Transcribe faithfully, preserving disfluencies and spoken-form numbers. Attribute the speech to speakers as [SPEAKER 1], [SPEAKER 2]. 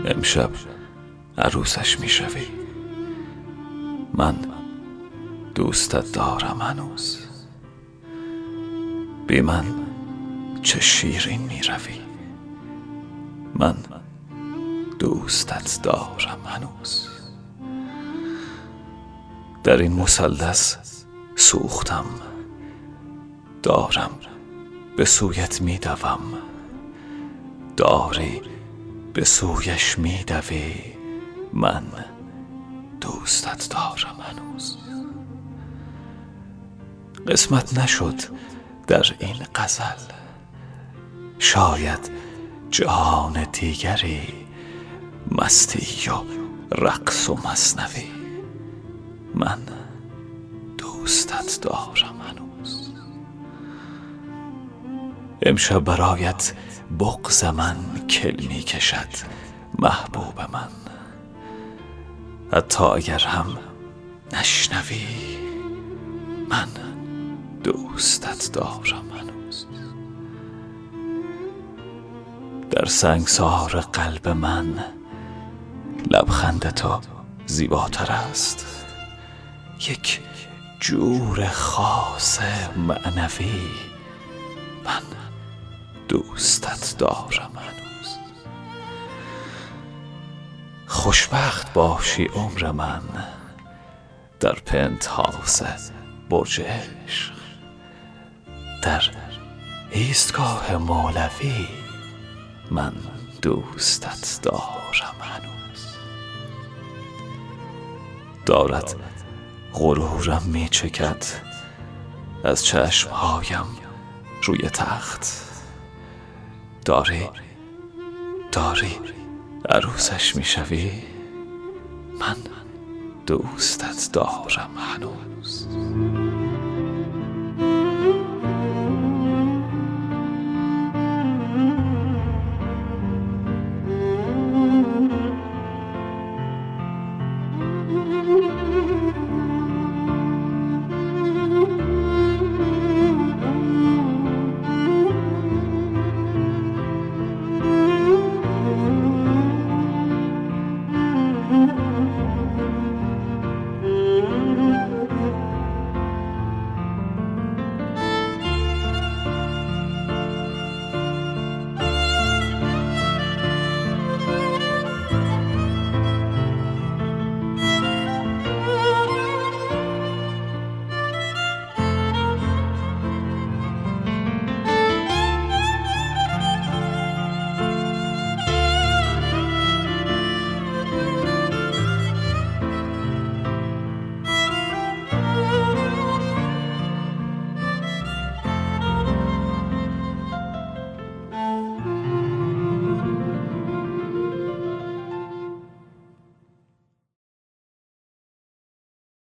[SPEAKER 1] امشب عروسش میشوی. من دوستت دارم هنوز. بی من چه شیرین میروی. من دوستت دارم هنوز. در این مثلث سوختم، دارم به سویت میدوم. داری به سویش میدوی. من دوستت دارم هنوز. قسمت نشد در این غزل، شاید جهان دیگری، مستی و رقص و مثنوی. من دوستت دارم هنوز. امشب برایت بغض من کل می کشد محبوب من. حتی اگر هم نشنوی، من دوستت دارم هنوز. در سنگسار قلب من لبخند تو زیباتر است. یک جور خاص معنوی. من دوستت دارم هنوز. خوشبخت باشی عمر من در پنتهاوس برج عشق، در ایستگاه مولوی. من دوستت دارم هنوز. دارد غرورم می چکد از چشمهایم روی تخت. داری داری عروسش می شوی. من دوستت دارم هنوز.